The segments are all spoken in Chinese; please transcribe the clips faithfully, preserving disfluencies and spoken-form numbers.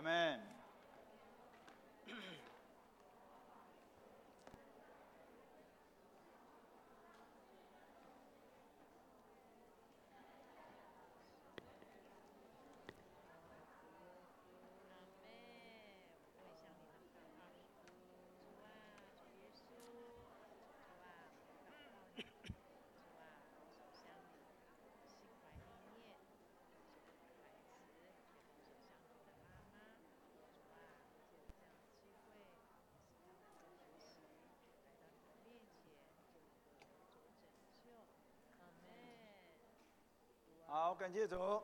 们。好，感谢主。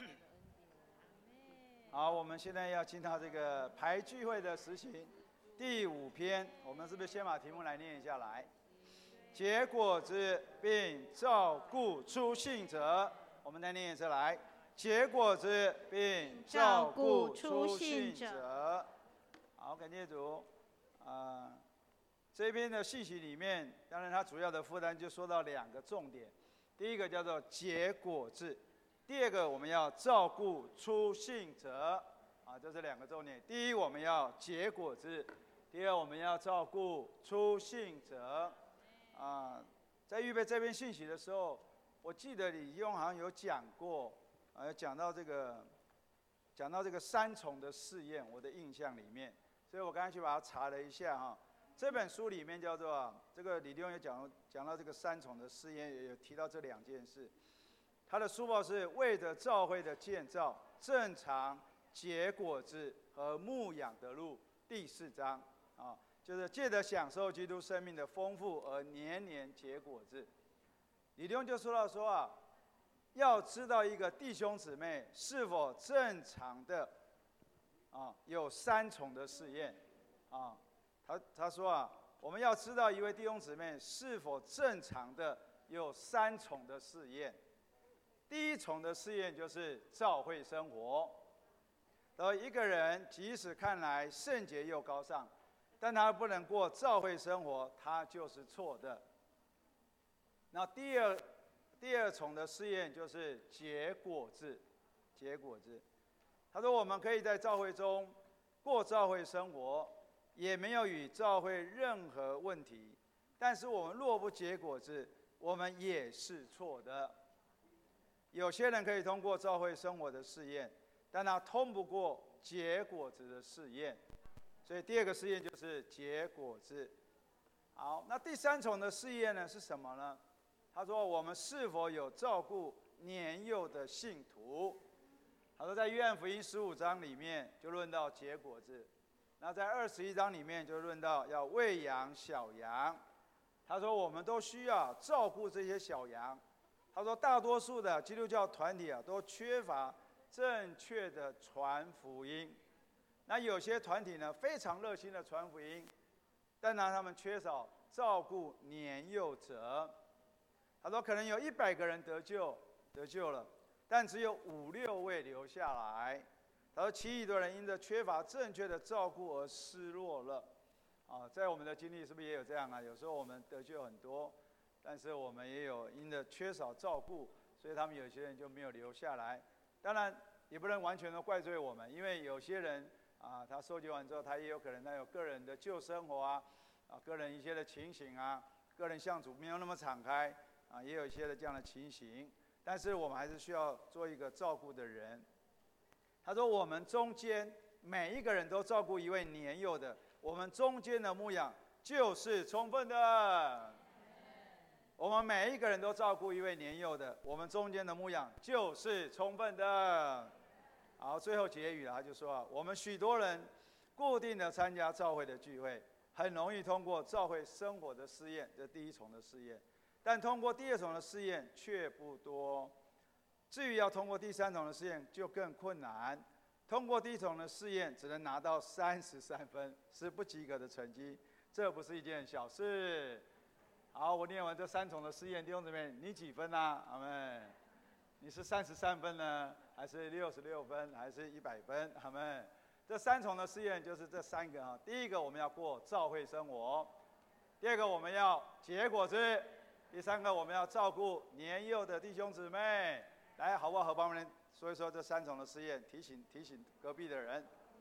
好，我们现在要进到这个排聚会的实行第五篇，我们是不是先把题目来念一下来？结果子并照顾出信者，我们再念一次来。结果子并照顾出信者。好，感谢主。啊、呃，这篇的信息里面，当然它主要的负担就说到两个重点。第一个叫做结果子，第二个我们要照顾出信者，啊，这是两个重点。第一，我们要结果子；第二，我们要照顾出信者。啊，在预备这篇信息的时候，我记得李用好像有讲过，呃，讲到这个，讲到这个三重的试验，我的印象里面，所以我刚才去把它查了一下哈。这本书里面叫做这个李弟兄也讲讲到这个三重的试验，也有提到这两件事。他的书报是为着教会的建造、正常结果子和牧养的路第四章啊，就是借着享受基督生命的丰富而年年结果子。李弟兄就说到说啊，要知道一个弟兄姊妹是否正常的啊，有三重的试验啊。他他说啊，我们要知道一位弟兄姊妹是否正常的有三重的试验。第一重的试验就是教会生活。而一个人即使看来圣洁又高尚，但他不能过教会生活，他就是错的。那第二第二重的试验就是结果子，结果子。他说我们可以在教会中过教会生活，也没有与教会任何问题，但是我们若不结果子，我们也是错的。有些人可以通过教会生活的试验，但他通不过结果子的试验，所以第二个试验就是结果子。好，那第三重的试验呢是什么呢？他说我们是否有照顾年幼的信徒？他说在约翰福音十五章里面就论到结果子，那在二十一章里面就论到要喂养小羊。他说我们都需要照顾这些小羊。他说大多数的基督教团体啊都缺乏正确的传福音，那有些团体呢非常热心的传福音，但呢他们缺少照顾年幼者。他说可能有一百个人得救得救了，但只有五六位留下来。他说其余的人因着缺乏正确的照顾而失落了。啊，在我们的经历是不是也有这样啊？有时候我们得救很多，但是我们也有因着缺少照顾，所以他们有些人就没有留下来。当然也不能完全的怪罪我们，因为有些人啊，他收集完之后，他也有可能他有个人的旧生活啊，啊，个人一些的情形啊，个人向主没有那么敞开啊，也有一些的这样的情形。但是我们还是需要做一个照顾的人。他说我们中间每一个人都照顾一位年幼的，我们中间的牧养就是充分的。我们每一个人都照顾一位年幼的，我们中间的牧养就是充分的。好，最后结语了，他就说啊，我们许多人固定的参加教会的聚会，很容易通过教会生活的试验，这第一重的试验，但通过第二重的试验却不多。至于要通过第三重的试验就更困难，通过第一重的试验只能拿到三十三分，是不及格的成绩，这不是一件小事。好，我念完这三重的试验，弟兄姊妹，你几分啊？阿们。你是三十三分呢，还是六十六分，还是一百分？阿们。这三重的试验就是这三个啊。第一个，我们要过教会生活；第二个，我们要结果子；第三个，我们要照顾年幼的弟兄姊妹。来，好不好？和帮人说一说这三重的试验，提醒提醒隔壁的人。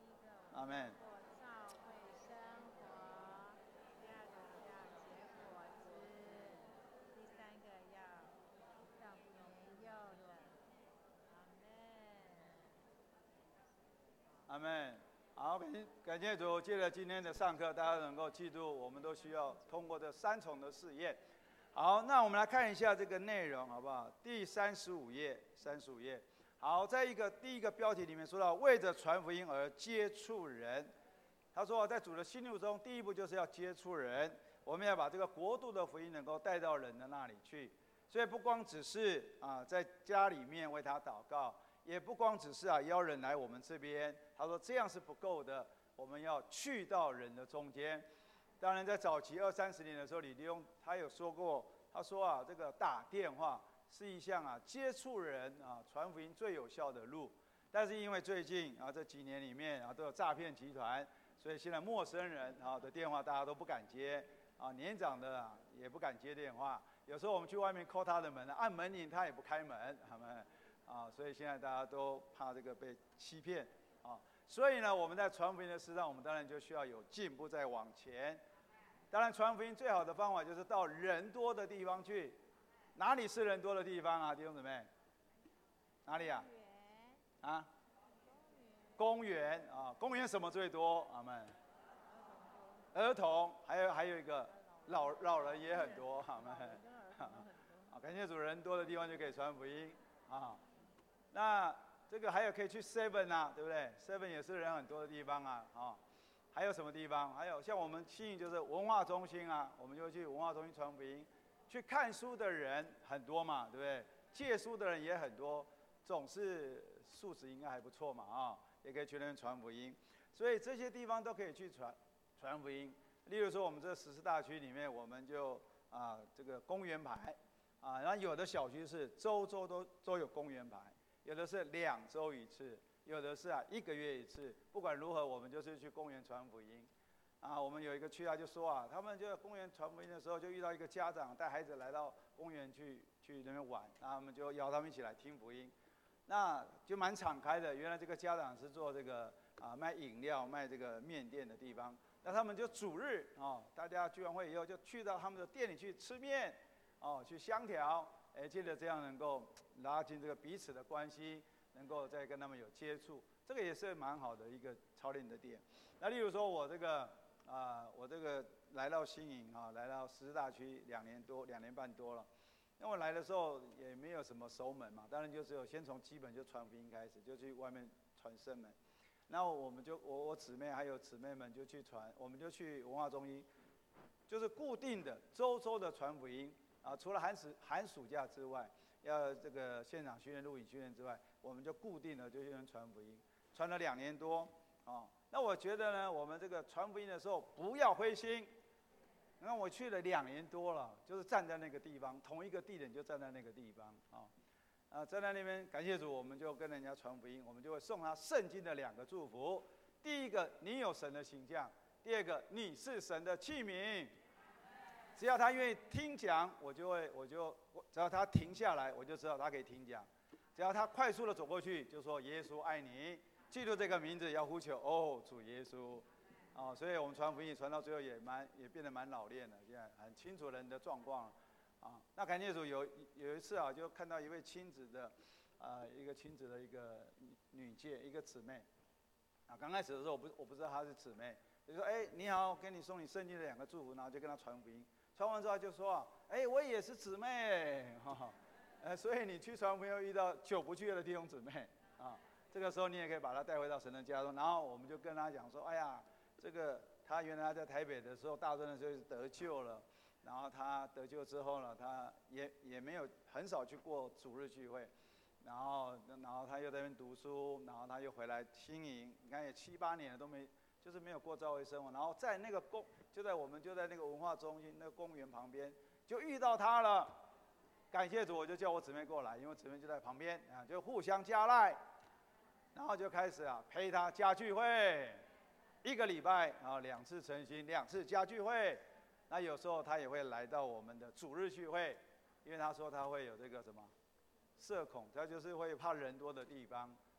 阿门。 过照会生活，第二个要结果子，第三个要要年幼的。阿门。 阿门。好，感谢感谢主，借着今天的上课，大家能够记住，我们都需要通过这三重的试验。好，那我们来看一下这个内容，好不好？第三十五页，三十五页。好，在一个第一个标题里面说到，为着传福音而接触人。他说，在主的心路中，第一步就是要接触人，我们要把这个国度的福音能够带到人的那里去。所以不光只是啊，在家里面为他祷告。也不光只是啊邀人来我们这边，他说这样是不够的，我们要去到人的中间。当然，在早期二三十年的时候，李立勇他有说过，他说啊，这个打电话是一项啊接触人啊传福音最有效的路。但是因为最近啊这几年里面啊都有诈骗集团，所以现在陌生人啊的电话大家都不敢接啊，年长的啊也不敢接电话。有时候我们去外面叩他的门，按门铃他也不开门，他们。啊，所以现在大家都怕这个被欺骗啊，所以呢，我们在传福音的事上，我们当然就需要有进步，再往前。当然，传福音最好的方法就是到人多的地方去。哪里是人多的地方啊，弟兄姊妹？哪里啊？啊？公园啊，公园什么最多？阿们。儿童，还有还有一个老老人也很多，阿们。啊，感谢主，人多的地方就可以传福音啊。那这个还有可以去 seven 啊，对不对 ？seven 也是人很多的地方啊，啊，还有什么地方？还有像我们信义就是文化中心啊，我们就去文化中心传福音。去看书的人很多嘛，对不对？借书的人也很多，总是素质应该还不错嘛，啊，也可以去那边传福音。所以这些地方都可以去传传福音。例如说，我们这十四大区里面，我们就啊这个公园牌啊，然后有的小区是周周都都有公园牌。有的是两周一次，有的是啊一个月一次。不管如何，我们就是去公园传福音。啊，我们有一个区啊，就说啊，他们就在公园传福音的时候，就遇到一个家长带孩子来到公园去去那边玩，然后他们就邀他们一起来听福音，那就蛮敞开的。原来这个家长是做这个啊卖饮料、卖这个面店的地方，那他们就主日哦，大家聚完会以后就去到他们的店里去吃面，哦，去香调。哎，借着这样能够拉近这个彼此的关系，能够再跟他们有接触，这个也是蛮好的一个操练的点。那例如说，我这个啊、呃，我这个来到新营啊，来到十四大区两年多，两年半多了。那我来的时候也没有什么守门嘛，当然就只有先从基本就传福音开始，就去外面传圣门。然后我们就我我姊妹还有姊妹们就去传，我们就去文化中心，就是固定的周周的传福音。啊，除了寒暑寒暑假之外，要这个现场训练、录影训练之外，我们就固定的就去传福音，传了两年多啊。那我觉得呢，我们这个传福音的时候不要灰心。那我去了两年多了，就是站在那个地方，同一个地点就站在那个地方啊。啊，站在那边，感谢主，我们就跟人家传福音，我们就会送他圣经的两个祝福：第一个，你有神的形象；第二个，你是神的器皿。只要他愿意听讲，我就会，我就，只要他停下来，我就知道他可以听讲。只要他快速的走过去，就说耶稣爱你，记住这个名字，要呼求哦，主耶稣，哦，所以我们传福音传到最后也蛮，也变得蛮老练了，现在很清楚人的状况，啊，那感谢主有有一次啊，就看到一位亲子的，啊、呃，一个亲子的一个女界一个姊妹，啊，刚开始的时候我不我不知道她是姊妹，就说哎你好，给你送你圣经的两个祝福，然后就跟她传福音。传完之后就说：“哎，我也是姊妹，哈哈，呃，所以你去传福音遇到久不去的弟兄姊妹啊，这个时候你也可以把他带回到神的家中。然后我们就跟他讲说：，哎呀，这个他原来在台北的时候，大专的时候得救了，然后他得救之后呢，他也也没有很少去过主日聚会，然后然后他又在那边读书，然后他又回来新营，你看也七八年了都没。”就是没有过教会生活，然后在那个公，就在我们就在那个文化中心那个公园旁边，就遇到他了。感谢主，我就叫我姊妹过来，因为姊妹就在旁边啊，就互相加赖，然后就开始啊陪他加聚会，一个礼拜啊两次晨星，两次加聚会。那有时候他也会来到我们的主日聚会，因为他说他会有这个什么社恐，他就是会怕人多的地方。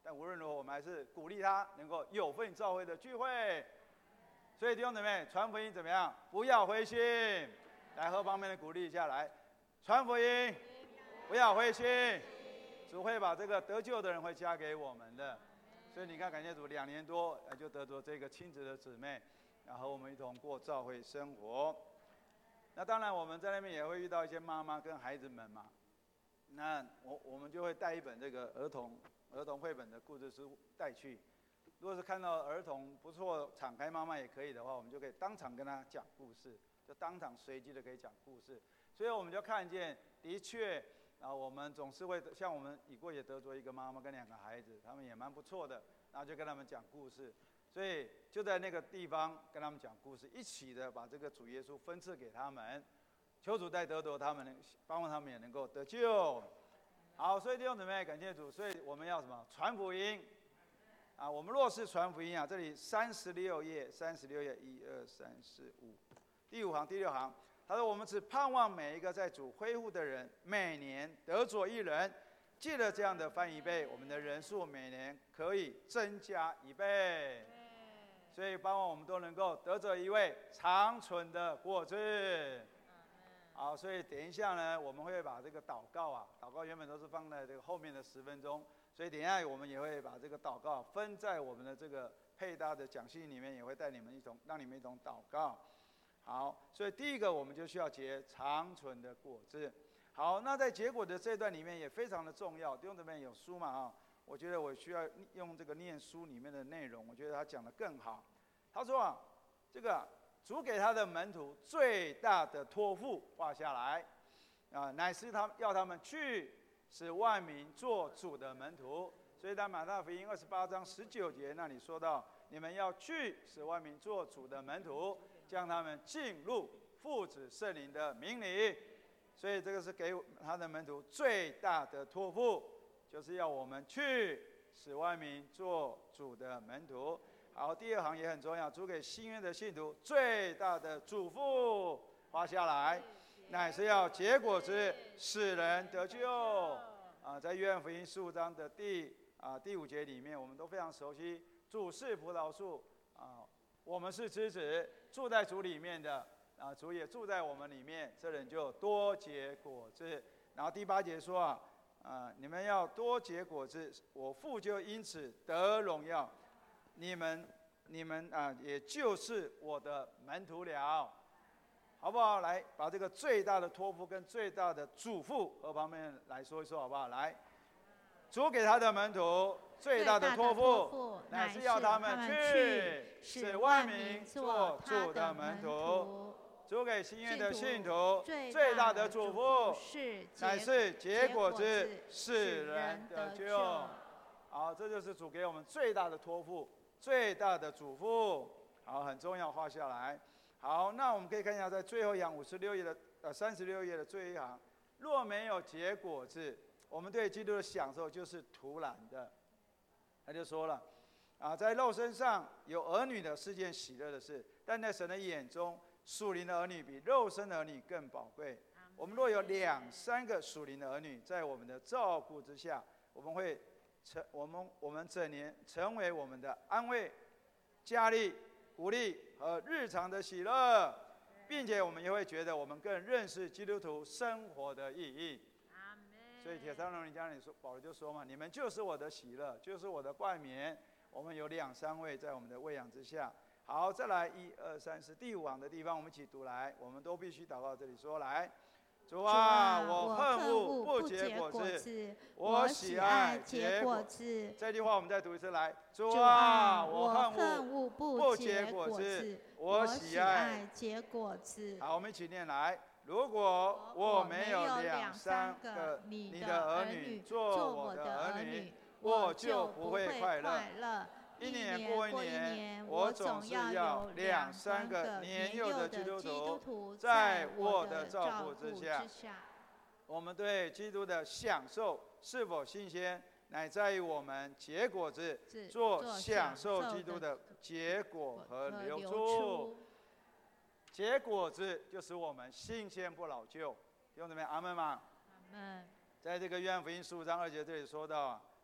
但无论如何，我们还是鼓励他能够有份教会的聚会。所以弟兄姊妹，传福音怎么样？不要灰心。来和旁边的鼓励一下，来，传福音，不要灰心。主会把这个得救的人会加给我们的。所以你看，感谢主，两年多就得着这个亲子的姊妹，然后我们一同过教会生活。那当然，我们在那边也会遇到一些妈妈跟孩子们嘛。那我我们就会带一本这个儿童儿童绘本的故事书带去。如果是看到儿童不错，敞开妈妈也可以的话，我们就可以当场跟他讲故事，就当场随机的可以讲故事。所以我们就看见，的确。啊，我们总是会像我们已过也得着一个妈妈跟两个孩子，他们也蛮不错的，然后就跟他们讲故事，所以就在那个地方跟他们讲故事，一起的把这个主耶稣分赐给他们，求主带得着他们，帮助他们也能够得救。好，所以弟兄姊妹，感谢主，所以我们要什么？传福音啊！我们若是传福音啊，这里三十六页，三十六页，一二三四五，第五行第六行。他说：“我们只盼望每一个在主恢复的人，每年得着一人。借着这样的翻一倍，我们的人数每年可以增加一倍。所以，盼望我们都能够得着一位长存的果子。好，所以等一下呢，我们会把这个祷告啊，祷告原本都是放在这个后面的十分钟，所以等一下我们也会把这个祷告分在我们的这个配搭的讲信里面，也会带你们一同，让你们一同祷告。”好，所以第一个我们就需要结长存的果子。好，那在结果的这段里面也非常的重要。弟兄姊妹有书嘛啊？我觉得我需要用这个念书里面的内容，我觉得他讲得更好。他说啊，这个主给他的门徒最大的托付画下来啊，乃是他要他们去使万民做主的门徒。所以在马太福音二十八章十九节那里说到，你们要去使万民做主的门徒。将他们进入父子圣灵的名里，所以这个是给他的门徒最大的托付，就是要我们去使万民做主的门徒。好，第二行也很重要，主给新约的信徒最大的嘱咐画下来，乃是要结果子，使人得救。啊，在约翰福音十五章的第啊第五节里面，我们都非常熟悉，主是葡萄树啊。我们是枝子，住在主里面的啊，主也住在我们里面，这人就多结果子。然后第八节说啊，啊，你们要多结果子，我父就因此得荣耀，你们你们啊，也就是我的门徒了，好不好？来，把这个最大的托付跟最大的嘱咐和旁边来说一说，好不好？来，主给他的门徒。最大的托付，乃是要他们去使万民做主的门徒。主给新约的信徒最大的嘱咐，乃是结果子，使人得救。好，这就是主给我们最大的托付，最大的嘱咐。好，很重要，画下来。好，那我们可以看一下，在最后一行五十六页的呃三十六页的最后一行，若没有结果子，我们对基督的享受就是徒然的。他就说了，啊，在肉身上有儿女的是件喜乐的事，但在神的眼中，属灵的儿女比肉身的儿女更宝贵。我们若有两三个属灵的儿女在我们的照顾之下，我们会成我们我们整年成为我们的安慰、加力、鼓励和日常的喜乐，并且我们也会觉得我们更认识基督徒生活的意义。所以帖撒罗尼迦里说，保罗就说嘛，你们就是我的喜乐，就是我的冠冕。我们有两三位在我们的喂养之下。好，再来一二三四，第五行的地方，我们一起读来，我们都必须祷告。这里说来，主啊，我恨恶不结果子，我喜爱结果子。这句话我们再读一次来，主啊，我恨恶不结果子，我喜爱结果子。好，我们一起念来。如果我没有两三个你的儿女做我的儿女，我就不会快乐。一年过一年，我总要有两三个年幼的基督徒在我的照顾之下。我们对基督的享受是否新鲜，乃在于我们结果子，做享受基督的结果和流出。结果子就使我们新鲜不老旧，弟兄姊妹，阿们吗？ 阿们。 在这个约翰福音十五章二节这里说到，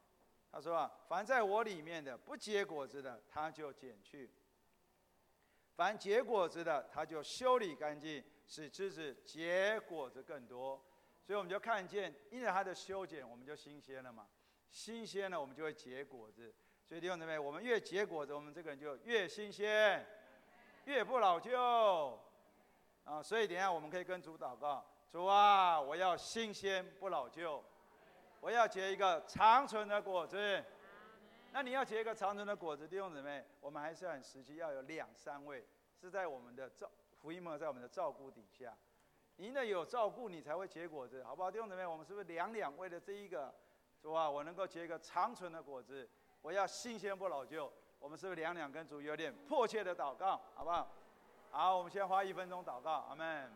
他说啊，凡在我里面的不结果子的，他就剪去；凡结果子的，他就修理干净，使枝子结果子更多。所以我们就看见，因为他的修剪，我们就新鲜了嘛。新鲜了，我们就会结果子。所以弟兄姊妹，我们越结果子，我们这个人就越新鲜，越不老旧。啊，所以等一下我们可以跟主祷告：主啊，我要新鲜不老旧，我要结一个长存的果子。那你要结一个长存的果子，弟兄姊妹，我们还是很实际，要有两三位是在我们的照福音门，在我们的照顾底下。您的有照顾，你才会结果子，好不好？弟兄姊妹，我们是不是两两为了这一个，主啊，我能够结一个长存的果子，我要新鲜不老旧。我们是不是两两跟主有点迫切的祷告，好不好？好，我们先花一分钟祷告，阿们。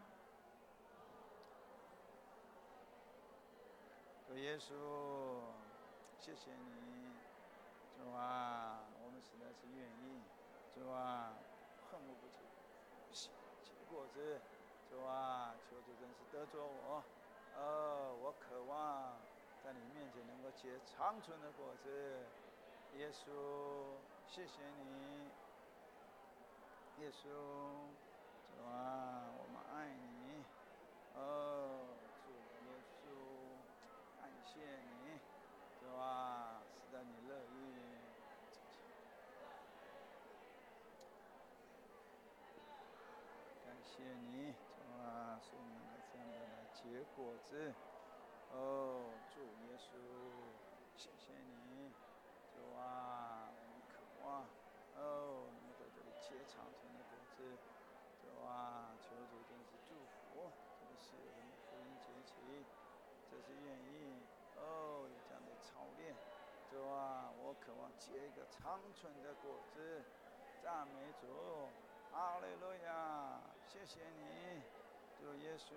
主耶稣，谢谢你，主啊，我们实在是愿意，主啊，恨恶不及，结果子，主啊，求主真是得着我，呃，我渴望在你面前能够结长存的果子。耶稣，谢谢你，耶稣，主啊，我们爱你，哦，主耶稣，感谢你，主啊，使得你乐意。感谢你，主啊，使我们能够这样的来结果子。哦，主耶稣，谢谢你，主啊，我们渴望，哦，能够在这里结长存的果子。主啊，求主真是祝福，这个是我们的福音节期，这是愿意，哦，有这样的操练。主啊，我渴望结一个长存的果子。赞美主，哈利路亚，谢谢你，主耶稣，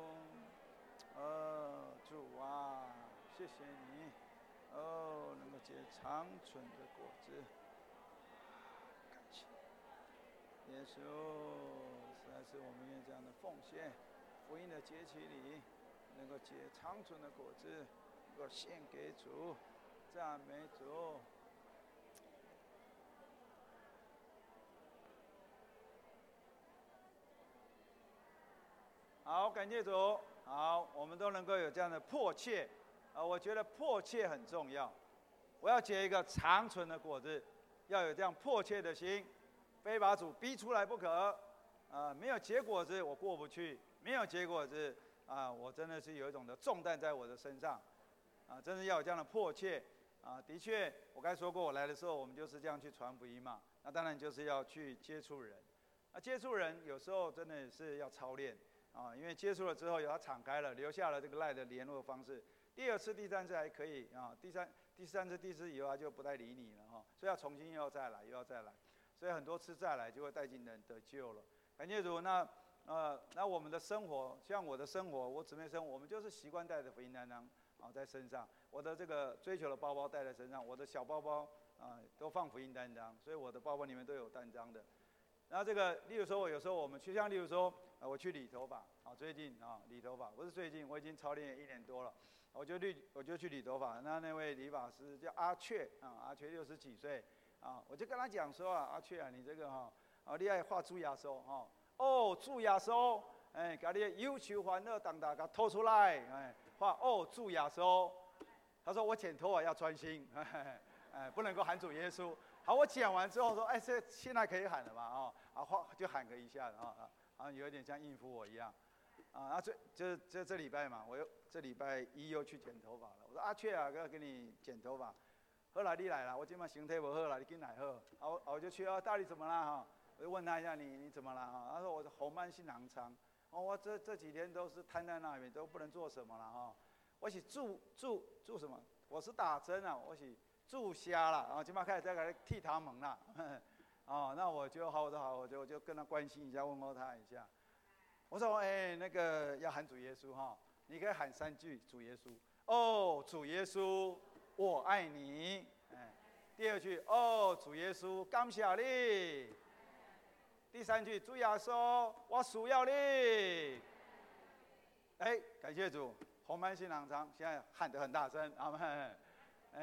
哦，主啊，谢谢你，哦，能够结长存的果子，感谢耶稣，实在是我们愿这样的奉献，福音的节期里，能够结长存的果子，能够献给主，赞美主。好，感谢主。好，我们都能够有这样的迫切，啊、呃，我觉得迫切很重要。我要结一个长存的果子，要有这样迫切的心，非把主逼出来不可。啊、呃，没有结果子我过不去，没有结果子啊、呃，我真的是有一种的重担在我的身上，啊、呃，真是要有这样的迫切。啊、呃，的确，我刚才说过，我来的时候我们就是这样去传福音嘛。那当然就是要去接触人，那接触人有时候真的是要操练。啊，因为接触了之后，有他敞开了，留下了这个赖的联络方式。第二次、第三次还可以啊，第三、第三次、第四次以后他就不太理你了哈，所以要重新又要再来，又要再来，所以很多次再来就会带进人得救了。感谢主，那呃，那我们的生活，像我的生活，我姊妹生活，我们就是习惯带着福音担当啊在身上，我的这个追求的包包带在身上，我的小包包啊都放福音担当，所以我的包包里面都有担当的。然后这个，例如说，我有时候我们去，像例如说，呃，我去理头发，啊，最近啊，理头发，不是最近，我已经操练一年多了，我就理，我就去理头发。那那位理发师叫阿雀，啊，阿雀六十几岁，啊，我就跟他讲说啊，阿雀啊，你这个哈，啊，你爱画蛀牙收，哈，哦，蛀牙收，哎，把你的忧愁烦恼当大给拖出来，哎，画哦，蛀牙收。他说我剪头发要专心，哎，哎，不能够喊主耶稣。好，我讲完之后说，哎，这现在可以喊了嘛？哦，啊，话就喊个一下，啊啊，好像有点像应付我一样，啊，那这这这这礼拜嘛，我又这礼拜一又去剪头发了。我说阿雀啊，要给你剪头发，后来你来了，我今晚身体不好了，你进来好，啊我我就去啊，到底怎么了哈？我就问他一下你你怎么了啊？他说我的红斑性狼疮，哦，我这这几天都是瘫在那里，都不能做什么了哈。我是注注注什么？我是打针啊，我是。注虾了，然后今晚开始在给他剃他们了，哦，那我就好，我就好，我就我就跟他关心一下，问候他一下。我说，哎、欸，那个要喊主耶稣哈，你可以喊三句主耶稣。哦，主耶稣，我爱你。哎，第二句，哦，主耶稣，感谢你。第三句，主耶稣，我需要你。哎，感谢主，红斑性狼疮现在喊得很大声，阿们。哎，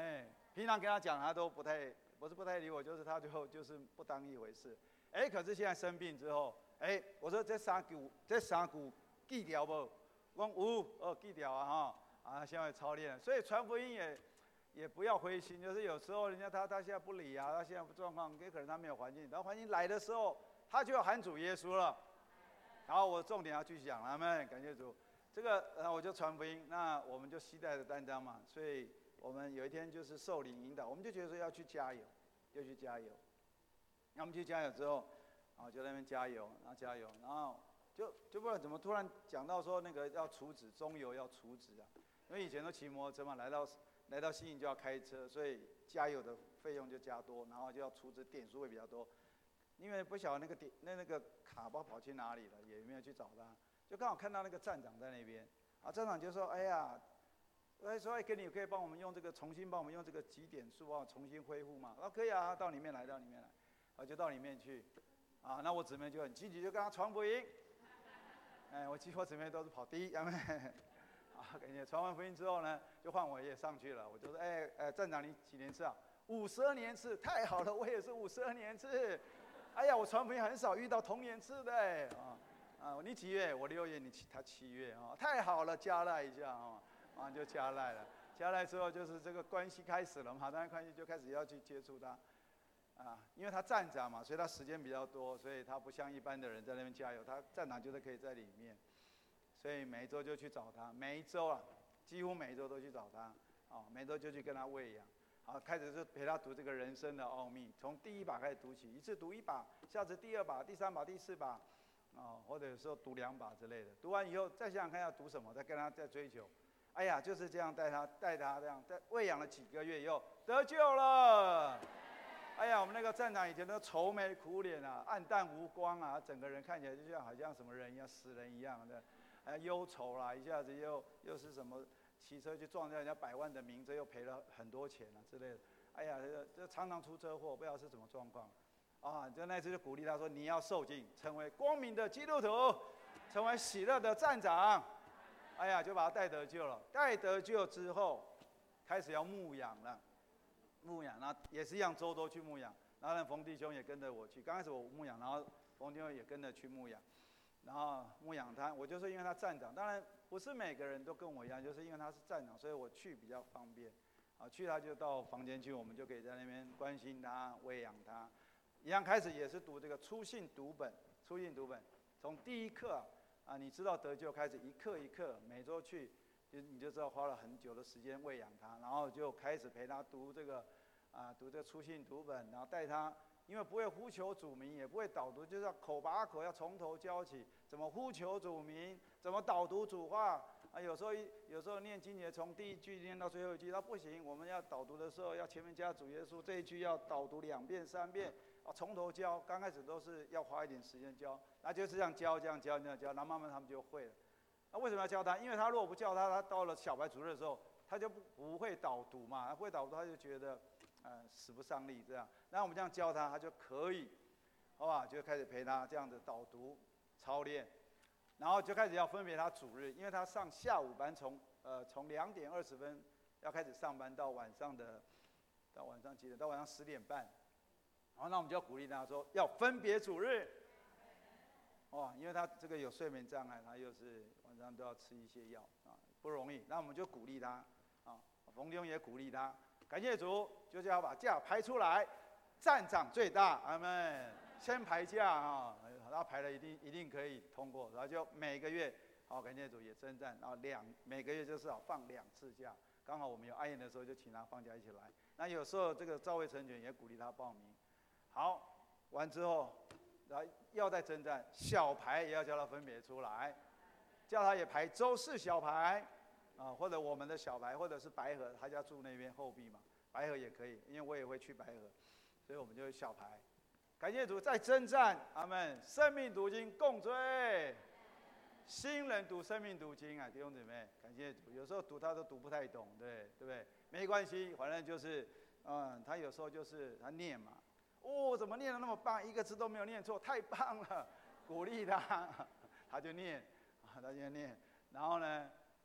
平常跟他讲，他都不太，不是不太理我，就是他就就是不当一回事。哎，可是现在生病之后，哎，我说这三股这三股记掉不？我讲有，哦，记掉啊哈，啊，现在操练，所以传福音也也不要灰心，就是有时候人家他他现在不理啊，他现在状况，也可能他没有环境，然后环境来的时候，他就要喊主耶稣了。然后我重点要继续讲了，阿们，感谢主。这个，然后我就传福音，那我们就期待着担当嘛，所以我们有一天就是受领引导，我们就觉得说要去加油，就去加油。那我们去加油之后，啊，就在那边加油，然后加油，然后就就不知道怎么突然讲到说那个要储值，中油要储值啊，因为以前都骑摩托车嘛，来到来到西营就要开车，所以加油的费用就加多，然后就要储值点数会比较多。因为不晓得那个点那那个卡包跑去哪里了，也没有去找他，就刚好看到那个站长在那边，啊，站长就说：“哎呀，哎说哎，给你可以帮我们用这个重新帮我们用这个几点数啊，重新恢复嘛？”啊，可以啊，到里面来，到里面来，啊，就到里面去，啊，那我姊妹就很积极，就跟他传福音。哎，我几乎姊妹都是跑第一，啊，感觉传完福音之后呢，就换我也上去了，我就说：“哎哎，站长你几年次啊？五十二年次，太好了，我也是五十二年次。”哎呀，我传福音很少遇到同年次的哎啊啊！你几月？我六月，你七他七月啊，太好了，加赖一下啊啊，就加赖了。加赖之后就是这个关系开始了嘛，当然关系就开始要去接触他啊，因为他站长嘛，所以他时间比较多，所以他不像一般的人在那边加油，他站长就是可以在里面，所以每一周就去找他，每一周啊，几乎每一周都去找他啊，每周就去跟他喂养。好，开始是陪他读这个人生的奥秘，从第一把开始读起，一次读一把，下次第二把、第三把、第四把，哦，或者有时候读两把之类的。读完以后再想想看要读什么，再跟他再追求。哎呀，就是这样带他带他这样，在喂养了几个月以后得救了。哎呀，我们那个站长以前都愁眉苦脸啊，暗淡无光啊，整个人看起来就像好像什么人一样，死人一样的，哎，忧愁啦，一下子又又是什么？骑车去撞掉人家百万的名车，又赔了很多钱啊之类的。哎呀，这这常常出车祸，不知道是什么状况。啊，就那次就鼓励他说：“你要受尽，成为光明的基督徒，成为喜乐的站长。”哎呀，就把他带得救了。带得救之后，开始要牧养了。牧养，那也是一样，周周去牧养。然后呢，冯弟兄也跟着我去。刚开始我牧养，然后冯弟兄也跟着去牧养。然后牧养他，我就说因为他站长，当然不是每个人都跟我一样，就是因为他是站长，所以我去比较方便。啊，去他就到房间去，我们就可以在那边关心他、喂养他。一样开始也是读这个初信读本，初信读本，从第一课啊，你知道得救开始一课一课，每周去，就你就知道花了很久的时间喂养他，然后就开始陪他读这个啊，读这个初信读本，然后带他。因为不会呼求主名，也不会导读，就是要口把口，要从头教起。怎么呼求主名？怎么导读主话？啊，有时候有时候念经节从第一句念到最后一句，他不行。我们要导读的时候，要前面加主耶稣，这一句要导读两遍三遍，啊，从头教。刚开始都是要花一点时间教，那就是这样教，这样教，这样教，然后慢慢他们就会了。那为什么要教他？因为他如果不教他，他到了小白主日的时候，他就不不会导读嘛，他不会导读，他就觉得。呃，使不上力这样，那我们这样教他，他就可以，好吧？就开始陪他这样子导读、操练，然后就开始要分别他主日，因为他上下午班从，从呃从两点二十分要开始上班到晚上的，到晚上几点？到晚上十点半。然后那我们就要鼓励他说要分别主日，哦，因为他这个有睡眠障碍，他又是晚上都要吃一些药啊，不容易。那我们就鼓励他，啊，冯弟兄也鼓励他。感谢主，就是要把假排出来，站长最大，阿们，先排假啊，他排了一定一定可以通过，然后就每个月，好，感谢主也征战，然后两每个月就是要放两次假，刚好我们有爱宴的时候就请他放假一起来。那有时候这个赵卫成全也鼓励他报名，好，完之后，然后要再征战，小排也要叫他分别出来，叫他也排周四小排。啊，或者我们的小白，或者是白河，他家住那边后壁嘛，白河也可以，因为我也会去白河，所以我们就小排。感谢主，在征战，阿们，生命读经共追，新人读生命读经啊，弟兄姊妹，感谢主。有时候读他都读不太懂，对对不对？没关系，反正就是，嗯，他有时候就是他念嘛，哦，怎么念得那么棒，一个字都没有念错，太棒了，鼓励他，他就念，啊，他就念，然后呢？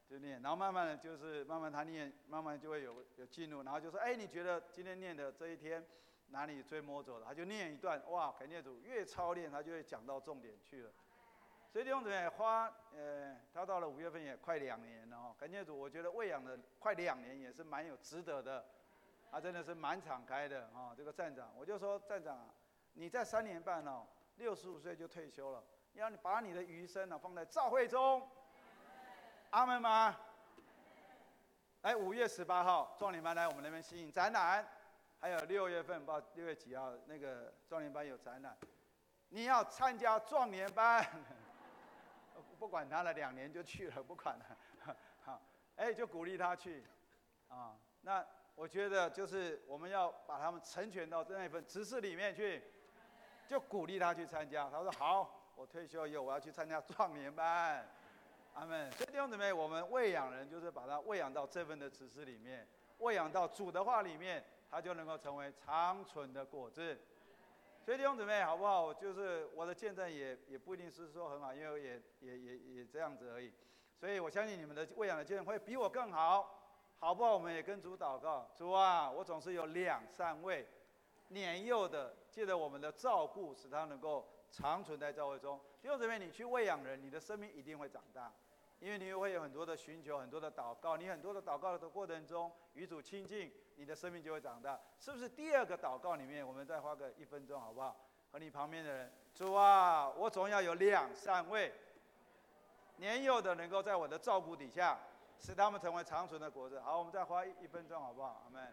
就念，然后慢慢的就是慢慢他念，慢慢就会有有进入，然后就说，哎，你觉得今天念的这一天哪里最摸着的？他就念一段，哇，感谢主，越操练他就会讲到重点去了。所以弟兄姊妹花，呃，他到了五月份也快两年了哦，感谢主，我觉得喂养了快两年也是蛮有值得的，他真的是蛮敞开的哦。这个站长，我就说站长啊，你在三年半哦，六十五岁就退休了，要你把你的余生呢放在教会中。阿门吗？来，五月十八号，壮年班来我们那边吸引展览，还有六月份，不知道六月几号那个壮年班有展览，你要参加壮年班，不管他了，两年就去了，不管了，好，哎，就鼓励他去，啊，那我觉得就是我们要把他们成全到那份执事里面去，就鼓励他去参加。他说好，我退休以后我要去参加壮年班。阿们。所以弟兄姊妹，我们喂养人就是把他喂养到这份的指示里面，喂养到主的话里面，他就能够成为长存的果子。所以弟兄姊妹，好不好？就是我的见证也也不一定是说很好，因为也也也也这样子而已。所以我相信你们的喂养的见证会比我更好，好不好？我们也跟主祷告，主啊，我总是有两三位年幼的，借着我们的照顾，使他能够长存在教会中。弟兄姊妹，你去喂养人，你的生命一定会长大。因为你会有很多的寻求，很多的祷告，你很多的祷告的过程中与主亲近，你的生命就会长大。是不是第二个祷告里面，我们再花个一分钟好不好？和你旁边的人，主啊，我总要有两三位年幼的能够在我的照顾底下，使他们成为长存的果子。好，我们再花一分钟好不好？阿们。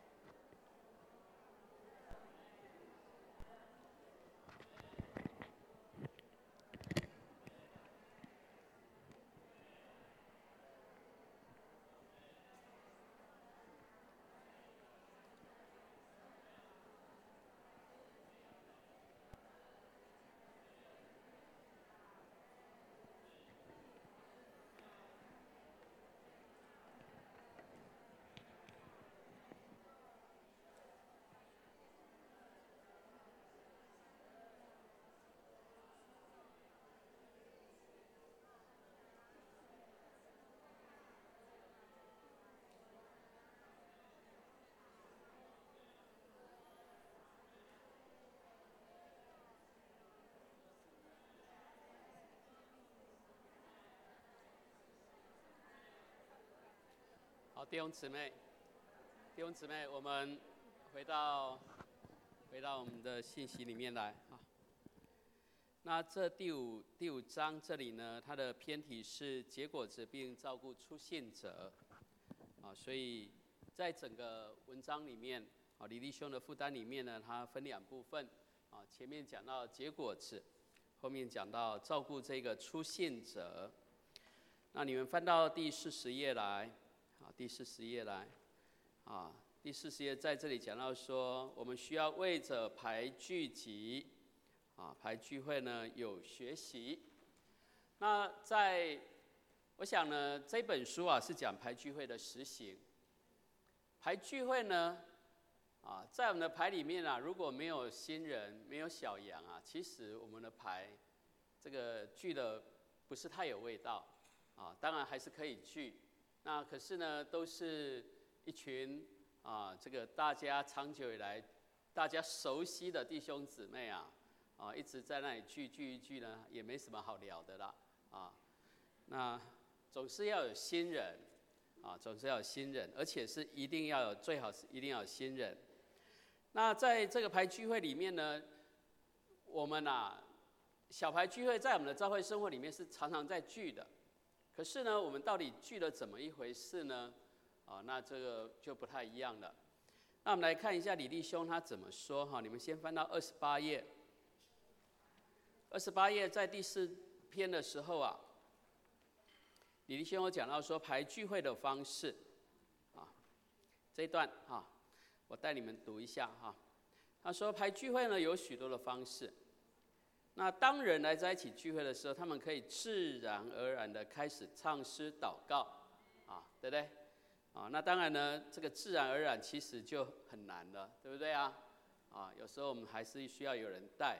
好，弟兄姊妹，弟兄姊妹，我们回到回到我们的信息里面来啊。那这第五第五章这里呢，它的篇题是结果子并照顾初信者啊，所以在整个文章里面啊，李弟兄的负担里面呢，它分两部分啊，前面讲到结果子，后面讲到照顾这个初信者。那你们翻到第四十页来。啊，第四十页来，啊，第四十页在这里讲到说，我们需要为着排聚集，啊，排聚会呢有学习。那在，我想呢，这本书啊是讲排聚会的实行。排聚会呢，啊，在我们的排里面啊，如果没有新人，没有小羊啊，其实我们的排，这个聚的不是太有味道，啊，当然还是可以聚。那可是呢，都是一群啊，这个大家长久以来大家熟悉的弟兄姊妹啊，啊，一直在那里聚聚一聚呢，也没什么好聊的啦，啊，那总是要有新人，啊，总是要有新人，而且是一定要有，最好是一定要有新人。那在这个排聚会里面呢，我们啊，小排聚会在我们的教会生活里面是常常在聚的。可是呢，我们到底聚了怎么一回事呢？啊，那这个就不太一样了。那我们来看一下李弟兄他怎么说哈。你们先翻到二十八页。二十八页在第四篇的时候啊，李弟兄有讲到说排聚会的方式，啊，这一段哈，我带你们读一下哈。他说排聚会呢有许多的方式。那当人来在一起聚会的时候，他们可以自然而然的开始唱诗祷告，啊，对不对？啊，那当然呢，这个自然而然其实就很难了，对不对啊？啊，有时候我们还是需要有人带。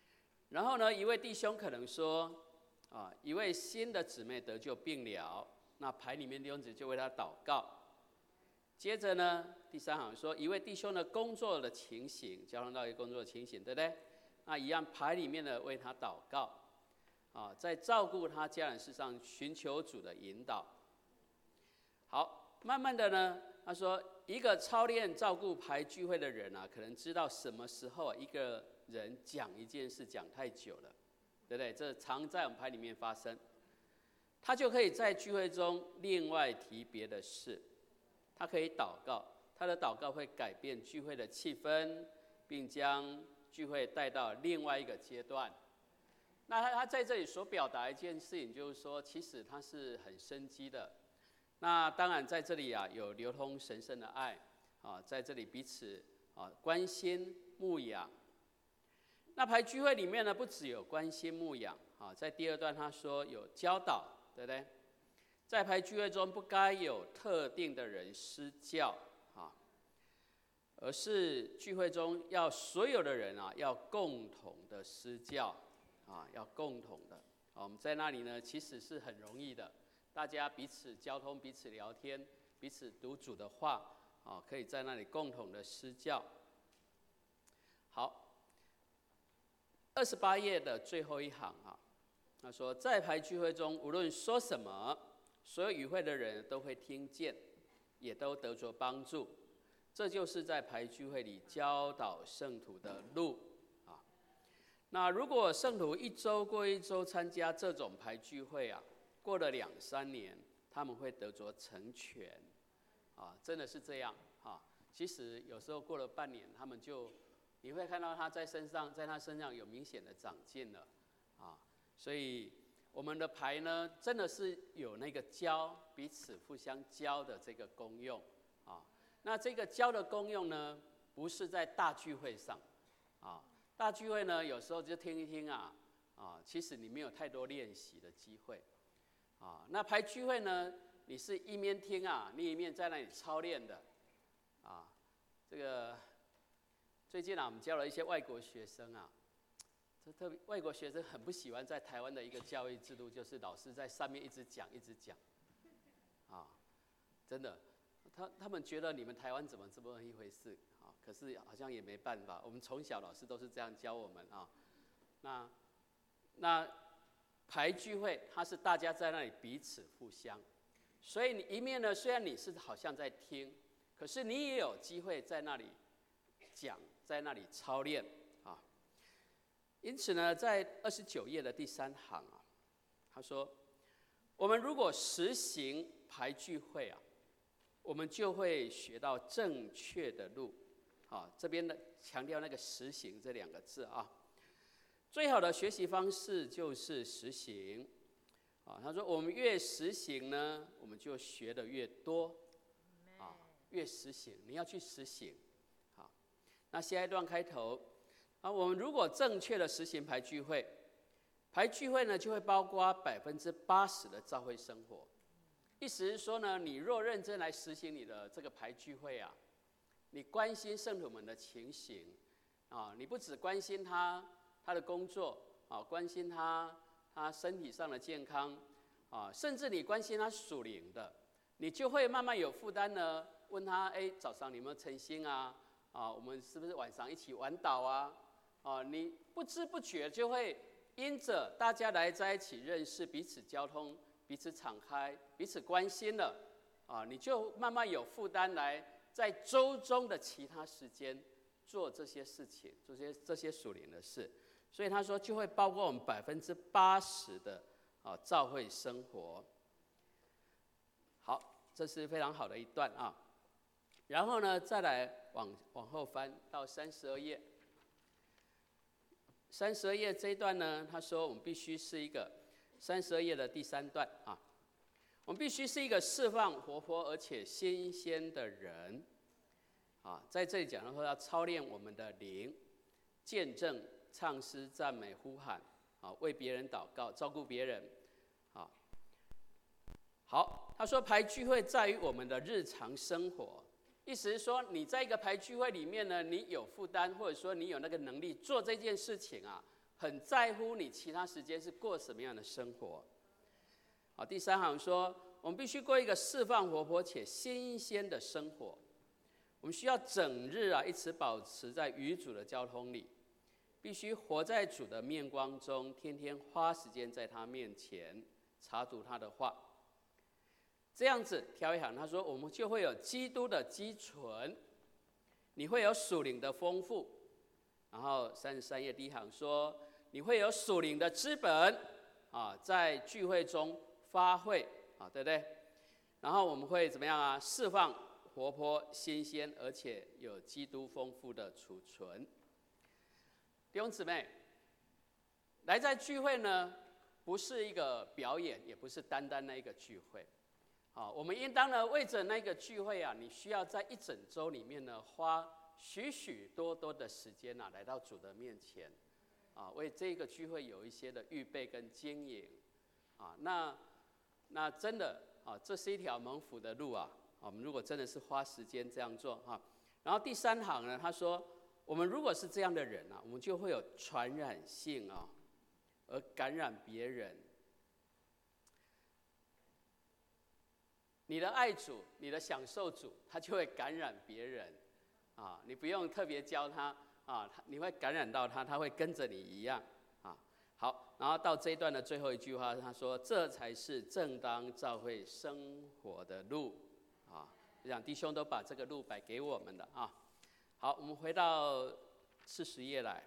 然后呢，一位弟兄可能说，啊，一位新的姊妹得救病了， 那牌里面弟兄姊妹就为他祷告。接着呢，第三行说一位弟兄的工作的情形，交通到一个工作的情形，对不对？那一样牌里面呢为他祷告，啊，在照顾他家人事上寻求主的引导。好，慢慢的呢，他说一个操练照顾牌聚会的人啊，可能知道什么时候一个人讲一件事讲太久了，对不对？这常在我们牌里面发生。他就可以在聚会中另外提别的事，他可以祷告，他的祷告会改变聚会的气氛，并将聚会带到另外一个阶段。那他他在这里所表达一件事情，就是说，其实他是很生机的。那当然在这里啊，有流通神圣的爱啊，在这里彼此啊关心牧养。那牌聚会里面呢，不只有关心牧养啊，在第二段他说有教导。对不对？在牌聚会中不该有特定的人施教啊，而是聚会中要所有的人啊，要共同的施教啊，要共同的。啊，我们在那里呢，其实是很容易的，大家彼此交通、彼此聊天、彼此读主的话啊，可以在那里共同的施教。好，二十八页的最后一行啊。他说，在牌聚会中，无论说什么，所有与会的人都会听见，也都得着帮助。这就是在牌聚会里教导圣徒的路啊。那如果圣徒一周过一周参加这种牌聚会啊，过了两三年，他们会得着成全啊，真的是这样啊。其实有时候过了半年，他们就你会看到他在身上，在他身上有明显的长进了啊。所以我们的牌呢，真的是有那个教，彼此互相教的这个功用啊。那这个教的功用呢，不是在大聚会上啊。大聚会呢，有时候就听一听啊，啊，其实你没有太多练习的机会啊。那牌聚会呢，你是一面听啊，另一面在那里操练的啊。这个最近啊，我们教了一些外国学生啊。特别外国学生很不喜欢在台湾的一个教育制度，就是老师在上面一直讲一直讲，啊，真的，他他们觉得你们台湾怎么这么一回事啊？可是好像也没办法，我们从小老师都是这样教我们啊。那那牌聚会，它是大家在那里彼此互相，所以你一面呢，虽然你是好像在听，可是你也有机会在那里讲，在那里操练。因此呢，在二十九页的第三行啊，他说：“我们如果实行牌聚会啊，我们就会学到正确的路。”啊，这边的强调那个“实行”这两个字啊。最好的学习方式就是实行。啊，他说：“我们越实行呢，我们就学得越多。”啊，越实行，你要去实行。好，那下一段开头。啊，我们如果正确的实行牌聚会，牌聚会呢就会包括百分之八十的教会生活。意思是说呢，你若认真来实行你的这个牌聚会啊，你关心圣徒们的情形啊，你不只关心他他的工作啊，关心他他身体上的健康啊，甚至你关心他属灵的，你就会慢慢有负担呢。问他，哎，早上你有没有晨星啊？啊，我们是不是晚上一起玩岛啊？啊，你不知不觉就会因着大家来在一起认识，彼此交通，彼此敞开，彼此关心了，啊，你就慢慢有负担来在周中的其他时间做这些事情，做这些这些属灵的事。所以他说就会包括我们百分之八十的啊教会生活。好，这是非常好的一段啊。然后呢，再来往往后翻到三十二页。三十二页这一段呢，他说我们必须是一个三十二页的第三段啊，我们必须是一个释放、活泼而且新鲜的人啊。在这里讲的说，要操练我们的灵，见证、唱诗、赞美、呼喊啊，为别人祷告、照顾别人啊。好，他说牌聚会在于我们的日常生活。意思是说，你在一个牌聚会里面呢，你有负担，或者说你有那个能力做这件事情啊，很在乎你其他时间是过什么样的生活。好，第三行说，我我们必须过一个释放、活泼且新鲜的生活。我们需要整日啊，一直保持在与主的交通里，必须活在主的面光中，天天花时间在他面前查读他的话。这样子，挑一行他说，我们就会有基督的基存，你会有属灵的丰富。然后三十三页第一行说，你会有属灵的资本啊，在聚会中发挥啊，对不对？然后我们会怎么样啊？释放、活泼、新鲜，而且有基督丰富的储存。弟兄姊妹，来在聚会呢，不是一个表演，也不是单单那一个聚会。好，我们应当呢，为着那个聚会啊，你需要在一整周里面呢，花许许多多的时间啊，来到主的面前，啊，为这个聚会有一些的预备跟经营，啊，那那真的啊，这是一条蒙福的路啊。我们如果真的是花时间这样做哈，然后第三行呢，他说，我们如果是这样的人啊，我们就会有传染性啊，而感染别人。你的爱主，你的享受主，他就会感染别人，啊，你不用特别教他啊，你会感染到他，他会跟着你一样啊。好，然后到这一段的最后一句话，他说：“这才是正当教会生活的路。”啊，我想弟兄都把这个路摆给我们的啊。好，我们回到四十页来。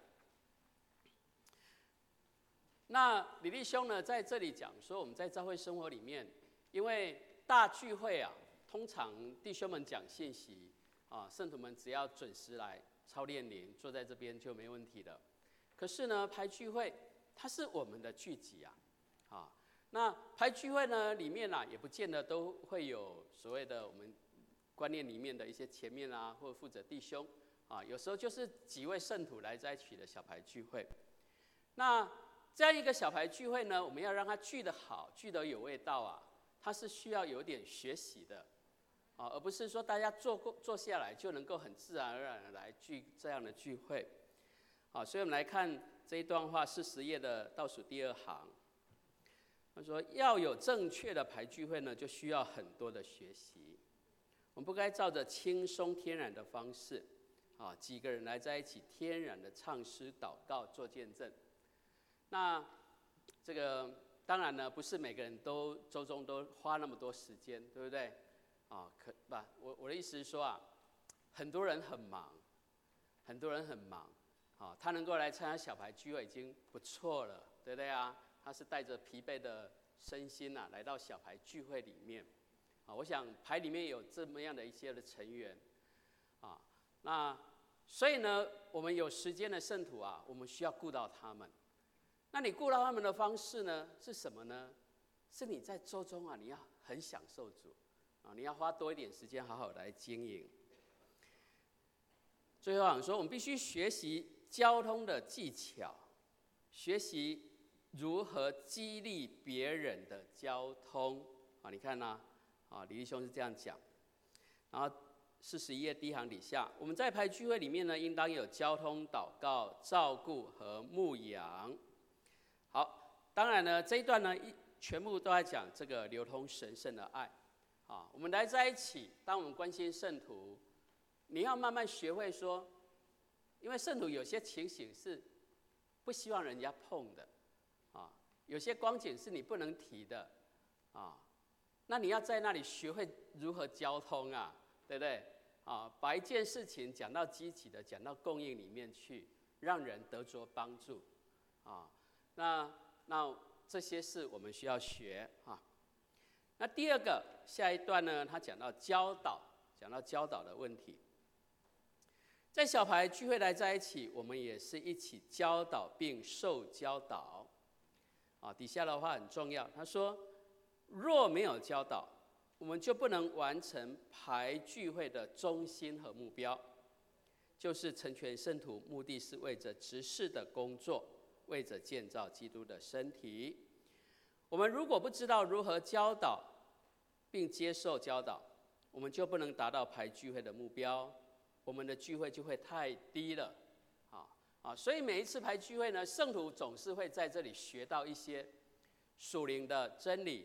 那李弟兄呢，在这里讲说，我们在教会生活里面，因为大聚会啊，通常弟兄们讲信息啊，圣徒们只要准时来操练灵，坐在这边就没问题的。可是呢，排聚会它是我们的聚集啊，啊，那排聚会呢里面啊，也不见得都会有所谓的我们观念里面的一些前面啊，或负责弟兄啊，有时候就是几位圣徒来在一起的小排聚会。那这样一个小排聚会呢，我们要让它聚得好，聚得有味道啊。它是需要有点学习的，啊，而不是说大家坐过坐下来就能够很自然而然的来聚这样的聚会，啊，所以我们来看这一段话，四十页的倒数第二行，他说要有正确的排聚会呢，就需要很多的学习，我们不该照着轻松天然的方式，啊，几个人来在一起天然的唱诗、祷告、做见证，那这个。当然呢，不是每个人都周中都花那么多时间，对不对？啊，可不，我我的意思是说啊，很多人很忙，很多人很忙，啊，他能够来参加小排聚会已经不错了，对不对啊？他是带着疲惫的身心啊，来到小排聚会里面，啊，我想排里面有这么样的一些的成员，啊，那所以呢，我们有时间的圣徒啊，我们需要顾到他们。那你顾到他们的方式呢是什么呢？是你在周中啊，你要很享受主啊，你要花多一点时间好好来经营。最后想说，我们必须学习交通的技巧，学习如何激励别人的交通啊。你看呢、啊？啊，李弟兄是这样讲。然后四十一页第一行底下，我们在排聚会里面呢，应当有交通、祷告、照顾和牧养。好，当然呢，这一段呢，全部都在讲这个流通神圣的爱，啊，我们来在一起，当我们关心圣徒，你要慢慢学会说，因为圣徒有些情形是不希望人家碰的，啊，有些光景是你不能提的，啊，那你要在那里学会如何交通啊，对不对？啊，把一件事情讲到积极的，讲到供应里面去，让人得着帮助，啊。那那这些是我们需要学啊。那第二个下一段呢，他讲到教导，讲到教导的问题。在小排聚会来在一起，我们也是一起教导并受教导。啊，底下的话很重要，他说：若没有教导，我们就不能完成排聚会的中心和目标，就是成全圣徒，目的是为着执事的工作。为着建造基督的身体，我们如果不知道如何教导并接受教导，我们就不能达到排聚会的目标，我们的聚会就会太低了，啊啊！所以每一次排聚会呢，圣徒总是会在这里学到一些属灵的真理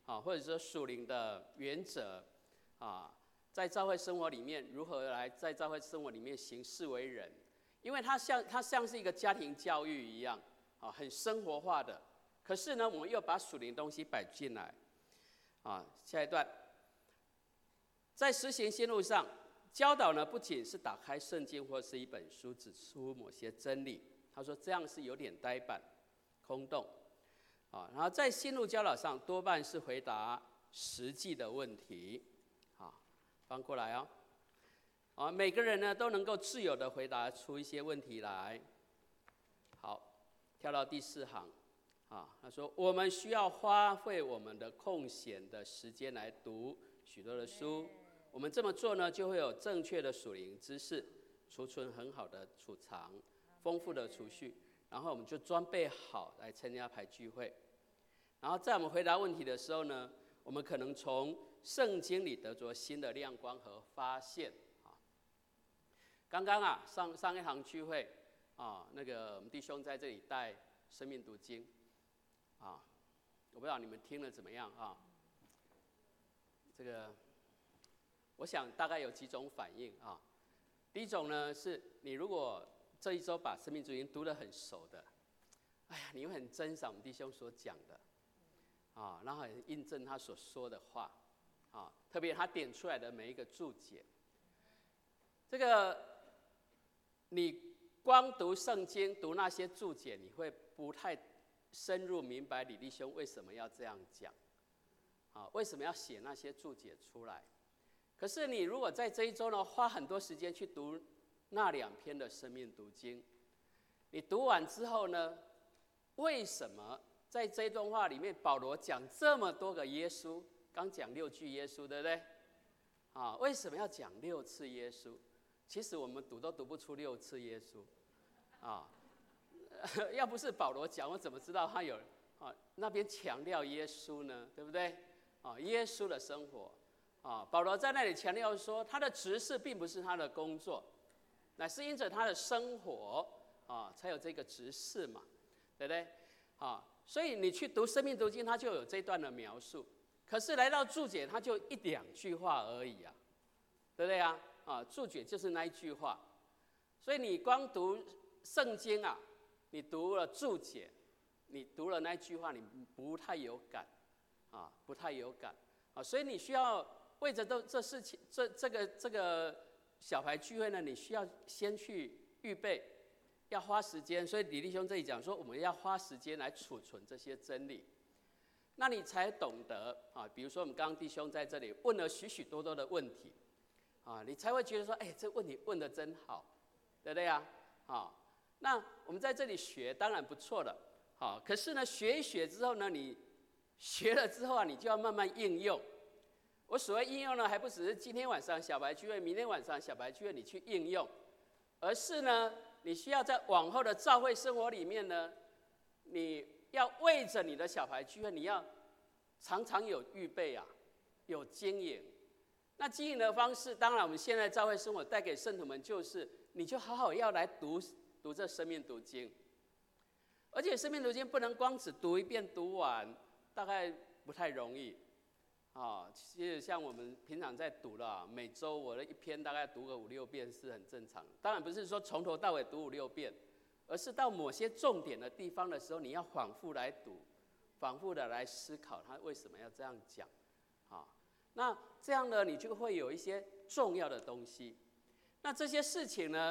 啊，或者说属灵的原则啊，在教会生活里面如何来在教会生活里面行事为人，因为它像它像是一个家庭教育一样啊，很生活化的。可是呢，我们又把属灵东西摆进来啊。下一段，在实行新路上教导呢，不仅是打开圣经或是一本书指出某些真理，他说这样是有点呆板、空洞。啊，然后在新路教导上，多半是回答实际的问题。啊，翻过来哦。啊，每个人呢都能够自由的回答出一些问题来。好，跳到第四行。啊，他说我们需要花费我们的空闲的时间来读许多的书。我们这么做呢，就会有正确的属灵知识，储存很好的储藏，丰富的储蓄。然后我们就装备好来参加排聚会，然后在我们回答问题的时候呢，我们可能从圣经里得着新的亮光和发现。啊，刚刚啊上上一堂聚会啊，那个我们弟兄在这里带生命读经，啊，我不知道你们听了怎么样啊？这个，我想大概有几种反应啊。第一种呢，是你如果这一周把生命读经读得很熟的，哎呀，你会很珍赏我们弟兄所讲的，啊，然后很印证他所说的话，啊，特别他点出来的每一个注解。这个，你光读圣经，读那些注解，你会不太深入明白李弟兄为什么要这样讲，啊，为什么要写那些注解出来？可是你如果在这一周呢，花很多时间去读那两篇的生命读经，你读完之后呢，为什么在这段话里面保罗讲这么多个耶稣？刚讲六句耶稣，对不对？啊，为什么要讲六次耶稣？其实我们读都读不出六次耶稣，啊，要不是保罗讲，我怎么知道他有啊那边强调耶稣呢？对不对？啊，耶稣的生活，啊，保罗在那里强调说，他的职事并不是他的工作，乃是因着他的生活啊，才有这个职事嘛，对不对？啊，所以你去读生命读经，它就有这段的描述。可是来到注解，它就一两句话而已啊，对不对啊？啊，注解就是那一句话，所以你光读圣经啊，你读了注解，你读了那一句话，你不太有感，啊，不太有感啊，所以你需要为着这这事情，这这个这个小牌聚会呢，你需要先去预备，要花时间。所以李弟兄这里讲说，我们要花时间来储存这些真理，那你才懂得啊。比如说我们刚刚弟兄在这里问了许许多多的问题。啊，你才会觉得说，哎，这问题问得真好，对不对呀？啊，那我们在这里学当然不错了，好，可是呢，学一学之后呢，你学了之后啊，你就要慢慢应用。我所谓应用呢，还不只是今天晚上小白聚会，明天晚上小白聚会你去应用，而是呢，你需要在往后的教会生活里面呢，你要为着你的小白聚会，你要常常有预备啊，有经营。那经营的方式，当然我们现在教会生活带给圣徒们，就是你就好好要来读读这生命读经，而且生命读经不能光只读一遍读完，大概不太容易啊。其实像我们平常在读了，每周我的一篇大概读个五六遍是很正常的。当然不是说从头到尾读五六遍，而是到某些重点的地方的时候，你要反复来读，反复的来思考他为什么要这样讲啊。那这样呢，你就会有一些重要的东西。那这些事情呢，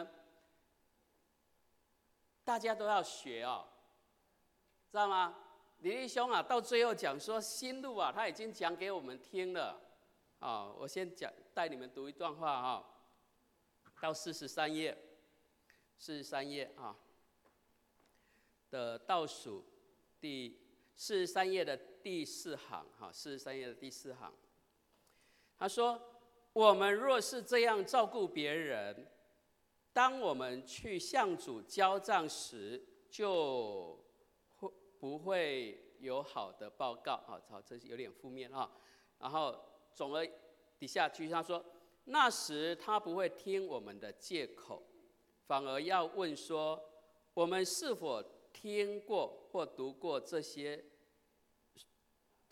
大家都要学哦，知道吗？李弟兄啊，到最后讲说新路啊，他已经讲给我们听了啊。我先讲，带你们读一段话啊，到四十三页，四十三页啊的倒数第四十三页的第四行哈，四十三页的第四行。他说：“我们若是这样照顾别人，当我们去向主交账时，就会不会有好的报告啊？好，这是有点负面啊。然后总而底下继续他说，那时他不会听我们的借口，反而要问说，我们是否听过或读过这些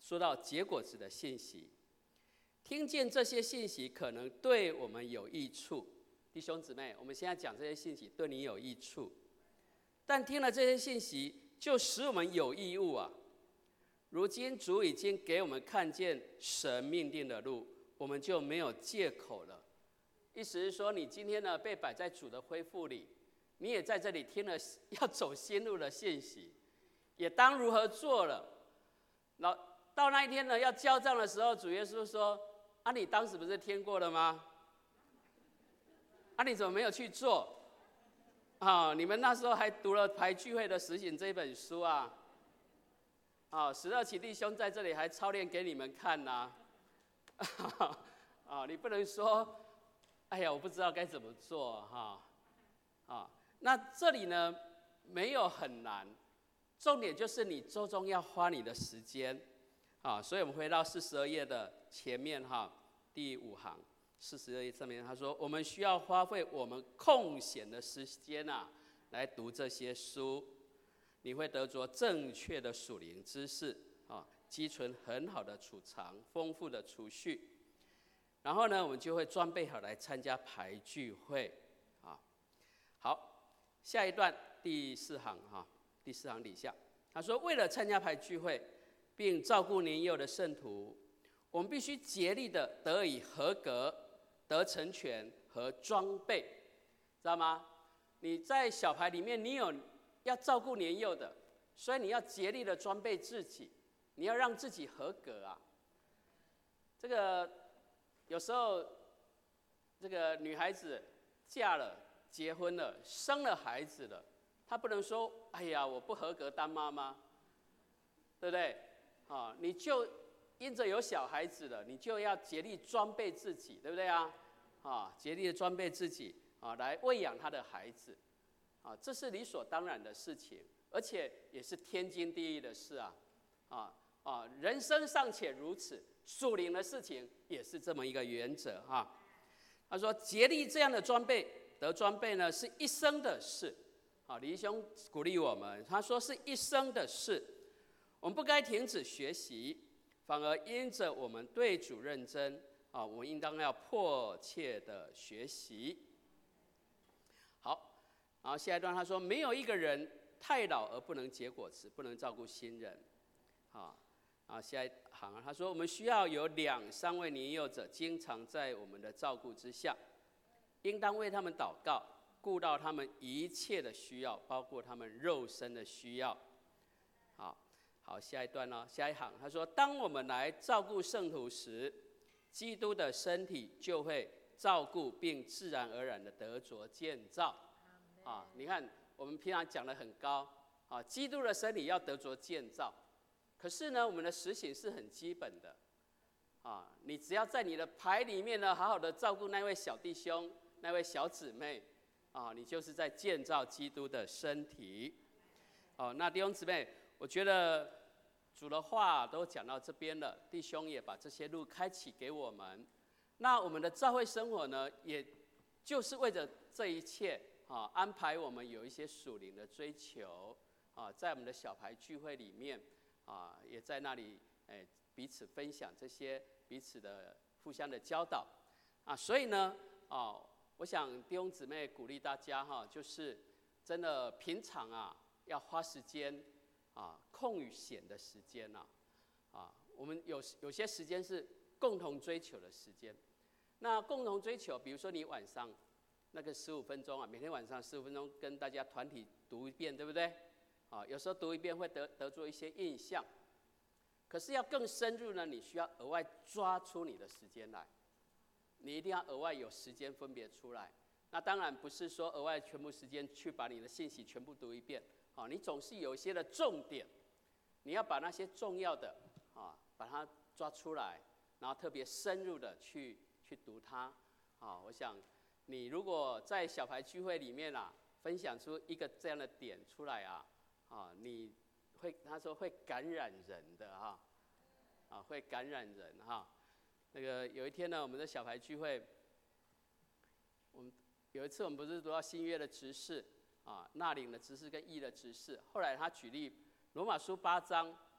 说到结果子的信息，听见这些信息可能对我们有益处。弟兄姊妹，我们现在讲这些信息对你有益处，但听了这些信息就使我们有义务啊。如今主已经给我们看见神命定的路，我们就没有借口了。意思是说，你今天呢被摆在主的恢复里，你也在这里听了要走新路的信息，也当如何做了。然后到那一天呢要交账的时候，主耶稣说：“啊，你当时不是听过了吗？啊，你怎么没有去做？啊，你们那时候还读了排聚会的实行这本书啊。啊，十二期弟兄在这里还操练给你们看呐、啊。啊，你不能说，哎呀，我不知道该怎么做哈。啊，那这里呢没有很难，重点就是你周中要花你的时间。啊，所以我们回到四十二页的前面哈，第五行。四十二页上面他说，我们需要花费我们空闲的时间啊，来读这些书，你会得着正确的属灵知识啊，积存很好的储藏，丰富的储蓄。然后呢，我们就会装备好来参加排聚会啊。好，下一段第四行哈，第四行底下他说，为了参加排聚会，并照顾年幼的圣徒，我们必须竭力的得以合格。得成全和装备，知道吗？你在小排里面，你有要照顾年幼的，所以你要竭力的装备自己，你要让自己合格啊。这个有时候，这个女孩子嫁了、结婚了、生了孩子了，她不能说：“哎呀，我不合格当妈妈，对不对？”啊，你就。因着有小孩子了，你就要竭力装备自己，对不对啊？啊，竭力的装备自己啊，来喂养他的孩子，啊，这是理所当然的事情，而且也是天经地义的事啊，啊啊，人生尚且如此，属灵的事情也是这么一个原则啊。他说，竭力这样的装备，得装备呢，是一生的事。啊，李弟兄鼓励我们，他说是一生的事，我们不该停止学习。反而因着我们对主认真啊，我们应当要迫切的学习。好，然后下一段他说，没有一个人太老而不能结果子，不能照顾新人。啊，啊，下一行他说，我们需要有两三位年幼者，经常在我们的照顾之下，应当为他们祷告，顾到他们一切的需要，包括他们肉身的需要。好。好，下一段呢？下一行他说：“当我们来照顾圣徒时，基督的身体就会照顾并自然而然的得着建造。”啊，你看我们平常讲得很高啊，基督的身体要得着建造，可是呢，我们的实行是很基本的啊。你只要在你的牌里面呢，好好的照顾那位小弟兄、那位小姊妹啊，你就是在建造基督的身体。哦，那弟兄姊妹。我觉得主的话都讲到这边了，弟兄也把这些路开启给我们。那我们的教会生活呢，也就是为着这一切啊，安排我们有一些属灵的追求啊，在我们的小牌聚会里面啊，也在那里哎彼此分享这些彼此的互相的教导啊。所以呢啊，我想弟兄姊妹鼓励大家哈，就是真的平常啊要花时间。啊，空与闲的时间呐、啊，啊，我们有有些时间是共同追求的时间。那共同追求，比如说你晚上那个十五分钟啊，每天晚上十五分钟跟大家团体读一遍，对不对？啊，有时候读一遍会得得出一些印象。可是要更深入呢，你需要额外抓出你的时间来，你一定要额外有时间分别出来。那当然不是说额外全部时间去把你的信息全部读一遍。啊，你总是有一些的重点，你要把那些重要的啊，把它抓出来，然后特别深入的去去读它。啊，我想你如果在小牌聚会里面啊，分享出一个这样的点出来啊，啊，你会他说会感染人的哈，啊，会感染人哈。那个有一天呢，我们的小牌聚会，我们有一次我们不是读到新约的执事。啊，纳领的执事跟义的执事，后来他举例罗马书八章，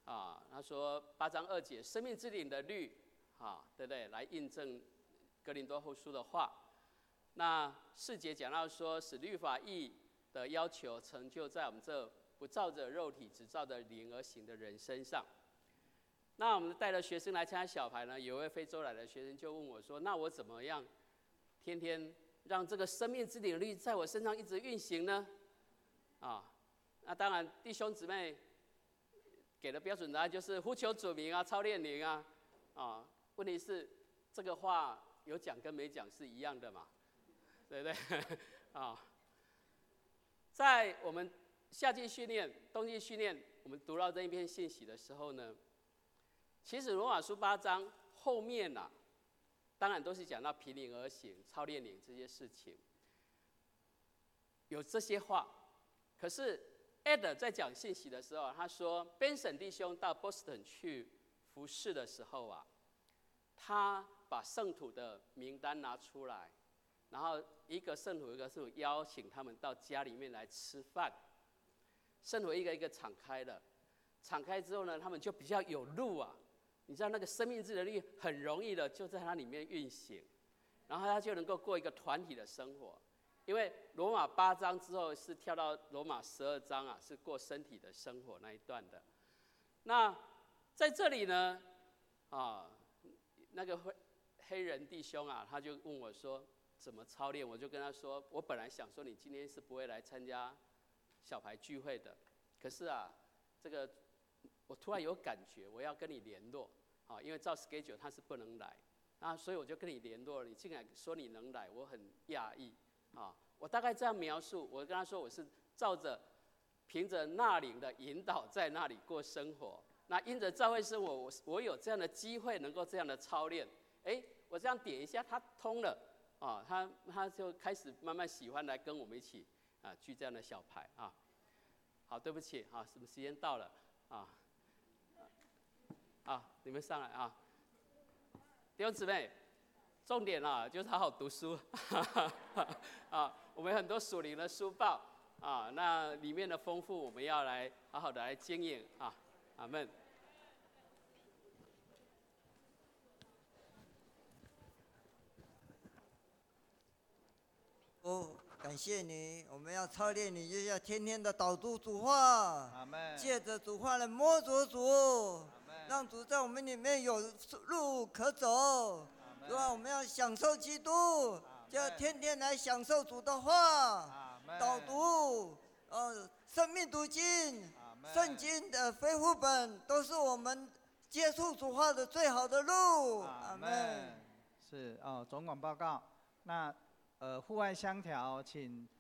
啊，他说八章二节，生命之灵的律，啊，对不对？来印证哥林多后书的话。那四节讲到说，使律法义的要求成就在我们这不照着肉体，只照着灵而行的人身上。那我们带着学生来参加小牌呢，有一位非洲来的学生就问我说：“那我怎么样，天天让这个生命之灵律在我身上一直运行呢？”啊，那当然弟兄姊妹给的标准答案就是呼求主名啊，操练灵啊，啊，问题是这个话有讲跟没讲是一样的嘛，对不对？啊，在我们夏季训练、冬季训练，我们读到这一篇信息的时候呢，其实罗马书八章后面啊，当然都是讲到凭灵而行、操练灵这些事情，有这些话。可是 Ed 在讲信息的时候，他说 Benson 弟兄到 Boston 去服侍的时候啊，他把圣徒的名单拿出来，然后一个圣徒一个圣徒邀请他们到家里面来吃饭，圣徒一个一个敞开了，敞开之后呢，他们就比较有路啊。你知道那个生命之的力很容易的就在它里面运行，然后他就能够过一个团体的生活。因为罗马八章之后是跳到罗马十二章啊，是过身体的生活那一段的。那在这里呢，啊，那个黑黑人弟兄啊，他就问我说怎么操练，我就跟他说，我本来想说你今天是不会来参加小牌聚会的，可是啊，这个我突然有感觉，我要跟你联络，啊，因为照 schedule 他是不能来，啊，所以我就跟你联络了。你竟然说你能来，我很讶异。啊，我大概这样描述，我跟他说我是照着凭着那灵的引导在那里过生活。那因着教会生活，我我有这样的机会能够这样的操练。哎，我这样点一下，他通了啊，他他就开始慢慢喜欢来跟我们一起啊聚这样的小牌啊。好，对不起啊，什么时间到了啊？啊，你们上来啊，弟兄姊妹。重点啊，就是好好读书啊！我们有很多属灵的书报啊，那里面的丰富，我们要来好好的来经营啊！阿们。 哦，感谢你，我们要操练你，就要天天的导读主话， 阿们。 借着主话来摸着主，让主在我们里面有路可走。对吧？我们要享受基督，就要天天来享受主的话，导读，呃，生命读经，圣经的恢复本都是我们接触主话的最好的路。阿们。 是哦，总管报告。那呃，户外相调，请